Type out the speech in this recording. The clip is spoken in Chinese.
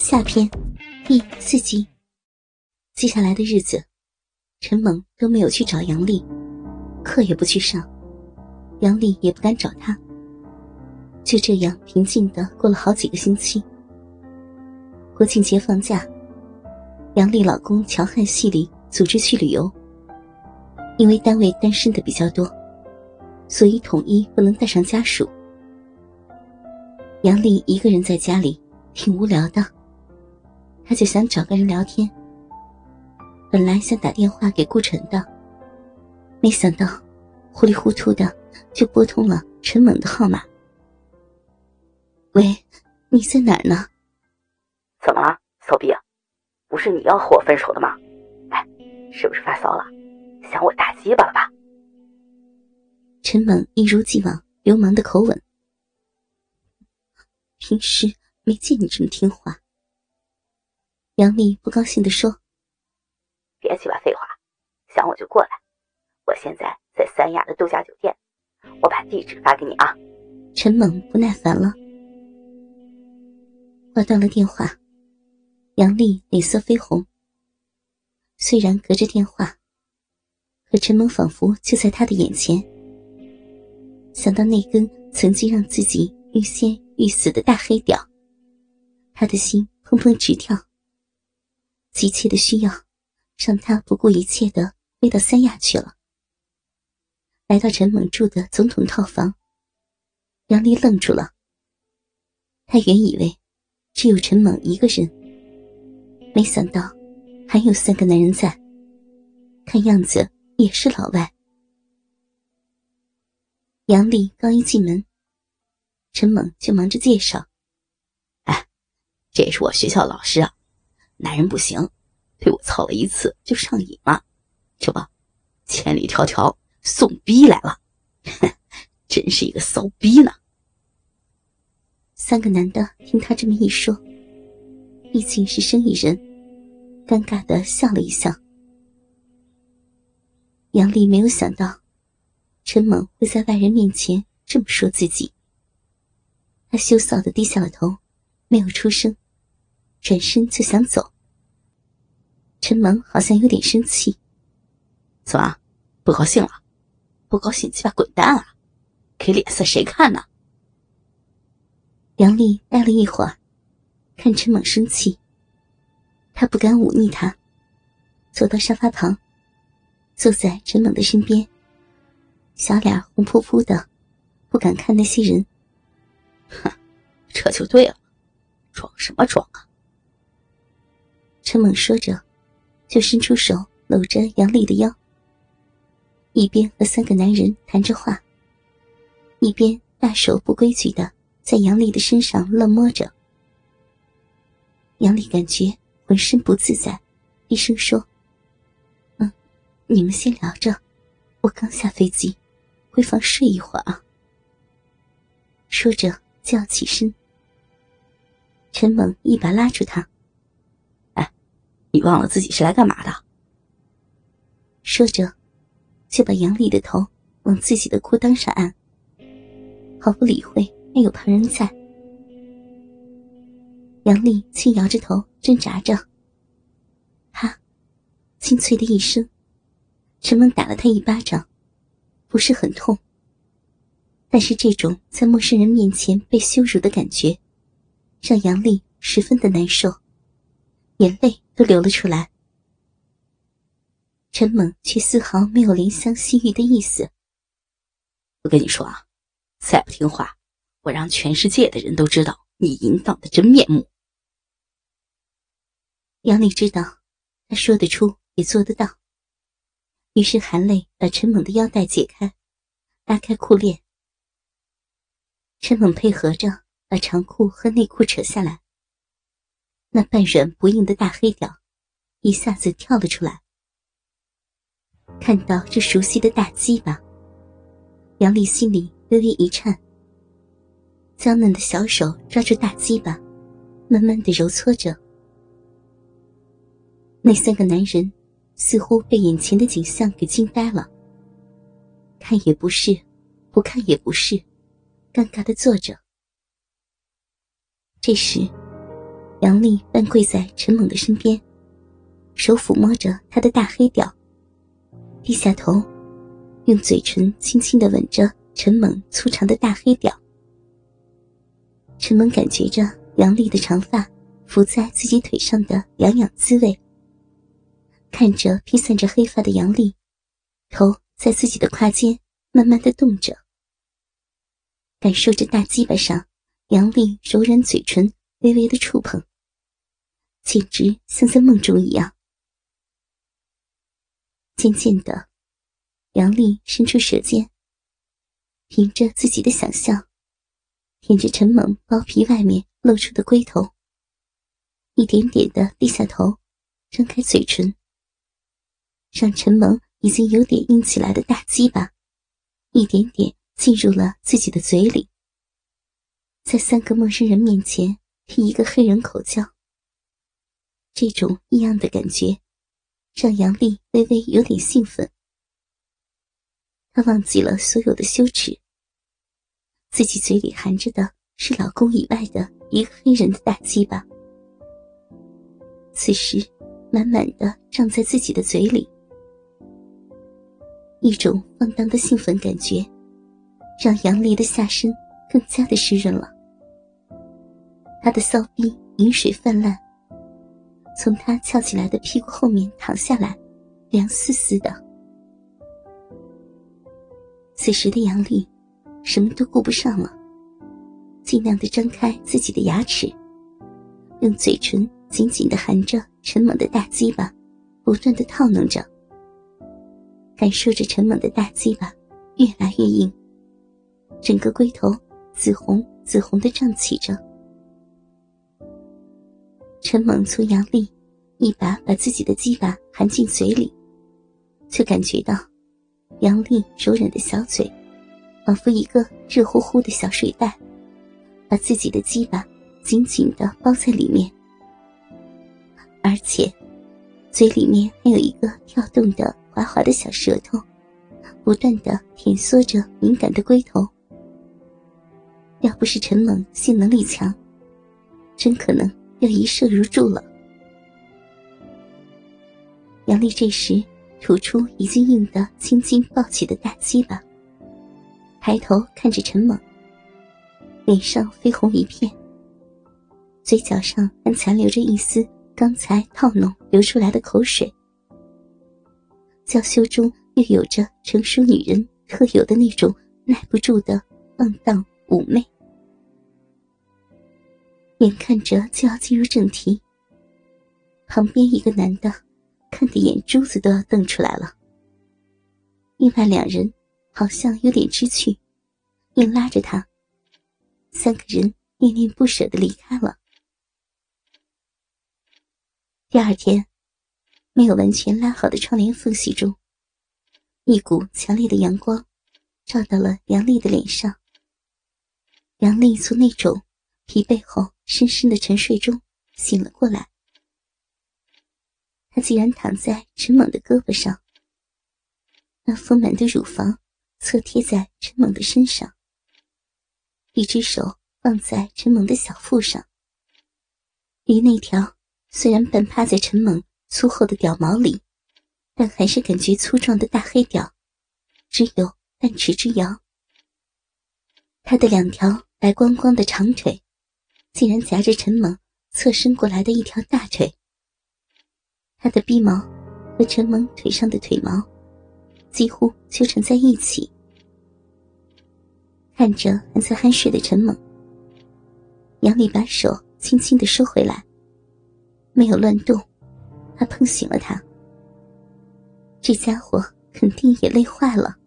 下篇第4集。接下来的日子，陈猛都没有去找杨丽，课也不去上，杨丽也不敢找他。就这样平静地过了好几个星期。国庆节放假，杨丽老公乔汉系里组织去旅游，因为单位单身的比较多，所以统一不能带上家属。杨丽一个人在家里挺无聊的，她就想找个人聊天。本来想打电话给顾晨的，没想到糊里糊涂的就拨通了陈猛的号码。喂，你在哪儿呢？ 怎么了，骚逼啊？不是你要和我分手的吗？哎，是不是发骚了？想我大鸡巴了吧？ 陈猛一如既往流氓的口吻。平时没见你这么听话。杨丽不高兴地说。 别鸡巴废话，想我就过来。我现在在三亚的度假酒店，我把地址发给你啊。 陈猛不耐烦了。挂断了电话，杨丽脸色绯红。虽然隔着电话，可陈猛仿佛就在她的眼前。想到那根曾经让自己欲仙欲死的大黑屌，她的心砰砰直跳，急切的需要让他不顾一切地飞到三亚去了。来到陈猛住的总统套房，杨丽愣住了。她原以为只有陈猛一个人，没想到还有3个男人在，看样子也是老外。杨丽刚一进门，陈猛就忙着介绍。 哎，这是我学校老师啊，男人不行，被我操了一次就上瘾了，这不，千里迢迢送逼来了，真是一个骚逼呢。 3个男的听他这么一说，毕竟是生意人，尴尬地笑了一笑。杨丽没有想到陈猛会在外人面前这么说自己，他羞臊地低下了头，没有出声，转身就想走。陈猛好像有点生气。 怎么，不高兴了？不高兴鸡巴滚蛋啊，给脸色谁看呢？ 杨丽待了一会儿，看陈猛生气，她不敢忤逆他，走到沙发旁，坐在陈猛的身边，小脸红扑扑的，不敢看那些人。 哼，这就对了，装什么装啊？ 陈猛说着，就伸出手搂着杨丽的腰，一边和3个男人谈着话，一边大手不规矩的在杨丽的身上乱摸着。杨丽感觉浑身不自在，低声说：你们先聊着，我刚下飞机，回房睡一会儿啊。说着就要起身。陈猛一把拉住他。 哎，你忘了自己是来干嘛的？ 说着就把杨丽的头往自己的裤裆上按，毫不理会没有旁人在。杨丽轻摇着头挣扎着。啪，清脆的一声，陈猛打了他一巴掌，不是很痛，但是这种在陌生人面前被羞辱的感觉让杨丽十分的难受，眼泪都流了出来。陈猛却丝毫没有怜香惜玉的意思。 我跟你说啊，再不听话，我让全世界的人都知道你淫荡的真面目。 杨丽知道他说得出也做得到，于是含泪把陈猛的腰带解开，拉开裤链。陈猛配合着把长裤和内裤扯下来，那半软不硬的大黑屌一下子跳了出来。看到这熟悉的大鸡巴，杨丽心里微微一颤，娇嫩的小手抓住大鸡巴，慢慢地揉搓着。那3个男人似乎被眼前的景象给惊呆了，看也不是，不看也不是，尴尬地坐着。这时杨丽半跪在陈猛的身边，手抚摸着他的大黑屌，低下头，用嘴唇轻轻地吻着陈猛粗长的大黑屌。陈猛感觉着杨丽的长发拂在自己腿上的痒痒滋味，看着披散着黑发的杨丽，头在自己的胯间慢慢地动着，感受着大鸡巴上杨丽柔软嘴唇微微的触碰，简直像在梦中一样。渐渐的，杨丽伸出舌尖，凭着自己的想象，舔着陈猛包皮外面露出的龟头，一点点地低下头，张开嘴唇，让陈猛已经有点硬起来的大鸡巴一点点进入了自己的嘴里，在3个陌生人面前替一个黑人口交。这种异样的感觉让杨丽微微有点兴奋，她忘记了所有的羞耻，自己嘴里含着的是老公以外的一个黑人的大鸡巴，此时满满的胀在自己的嘴里。一种放荡的兴奋感觉让杨丽的下身更加的湿润了，她的骚逼饮水泛滥，从她翘起来的屁股后面淌下来，凉丝丝的。此时的杨丽什么都顾不上了，尽量地张开自己的牙齿，用嘴唇紧紧地含着陈猛的大鸡巴，不断地套弄着，感受着陈猛的大鸡巴越来越硬，整个龟头紫红紫红地胀起着。陈猛从杨丽一把把自己的鸡巴含进嘴里，却感觉到杨丽柔软的小嘴仿佛一个热乎乎的小水袋，把自己的鸡巴紧紧地包在里面，而且嘴里面还有一个跳动的滑滑的小舌头，不断地舔嗦着敏感的龟头。要不是陈猛性能力强，真可能要一射入柱了。杨丽这时吐出已经硬得青筋暴起的大鸡巴，抬头看着陈猛，脸上绯红一片，嘴角上还残留着一丝刚才套弄流出来的口水，娇羞中又有着成熟女人特有的那种耐不住的放荡妩媚。眼看着就要进入正题，旁边一个男的看得眼珠子都要瞪出来了，另外2人好像有点知趣，硬拉着他，3个人恋恋不舍地离开了。第2天，没有完全拉好的窗帘缝隙中，一股强烈的阳光照到了杨丽的脸上。杨丽从那种疲惫后深深的沉睡中醒了过来，她竟然躺在陈猛的胳膊上，那丰满的乳房侧贴在陈猛的身上，一只手放在陈猛的小腹上，离那条虽然半趴在陈猛粗厚的屌毛里，但还是感觉粗壮的大黑屌只有半尺之遥。他的2条白光光的长腿竟然夹着陈猛侧伸过来的一条大腿，他的逼毛和陈猛腿上的腿毛几乎纠缠在一起。看着还在酣睡的陈猛，杨丽把手轻轻地收回来，没有乱动，怕碰醒了他。这家伙肯定也累坏了。